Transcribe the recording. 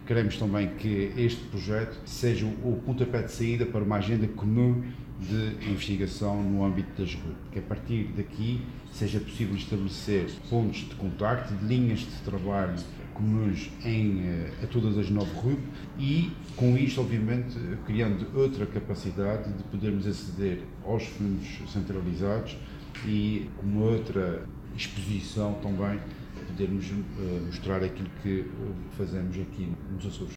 queremos também que este projeto seja o pontapé de saída para uma agenda comum de investigação no âmbito das RUP, que a partir daqui seja possível estabelecer pontos de contacto, linhas de trabalho comuns a todas as 9 RUP e, com isto, obviamente, criando outra capacidade de podermos aceder aos fundos centralizados e uma outra exposição também, podermos mostrar aquilo que fazemos aqui nos Açores.